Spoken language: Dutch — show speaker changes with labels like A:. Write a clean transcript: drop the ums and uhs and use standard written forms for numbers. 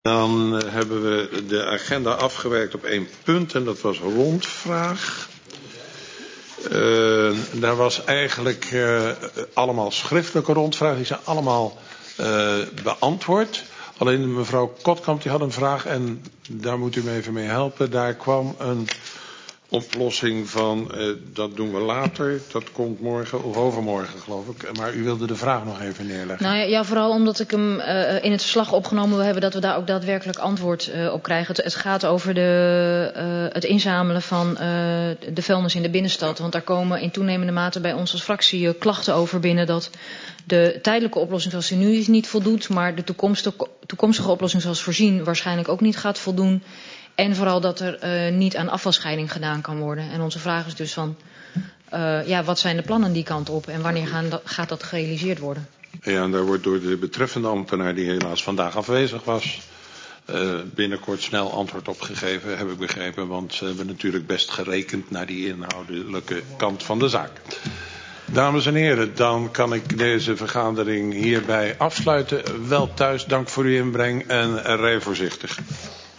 A: Dan hebben we de agenda afgewerkt op 1 punt en dat was rondvraag. Daar was eigenlijk allemaal schriftelijke rondvragen, die zijn allemaal beantwoord. Alleen mevrouw Kotkamp die had een vraag en daar moet u me even mee helpen. Daar kwam een oplossing van, dat doen we later, dat komt morgen of overmorgen geloof ik. Maar u wilde de vraag nog even neerleggen.
B: Nou ja, vooral omdat ik hem in het verslag opgenomen wil hebben dat we daar ook daadwerkelijk antwoord op krijgen. Het gaat over het inzamelen van de vuilnis in de binnenstad. Want daar komen in toenemende mate bij ons als fractie klachten over binnen dat de tijdelijke oplossing zoals die nu is niet voldoet. Maar de toekomstige oplossing zoals voorzien waarschijnlijk ook niet gaat voldoen. En vooral dat er niet aan afvalscheiding gedaan kan worden. En onze vraag is dus van, wat zijn de plannen die kant op en wanneer gaat dat gerealiseerd worden?
A: Ja, en daar wordt door de betreffende ambtenaar die helaas vandaag afwezig was, binnenkort snel antwoord op gegeven, heb ik begrepen. Want ze hebben natuurlijk best gerekend naar die inhoudelijke kant van de zaak. Dames en heren, dan kan ik deze vergadering hierbij afsluiten. Wel thuis, dank voor uw inbreng en rij voorzichtig.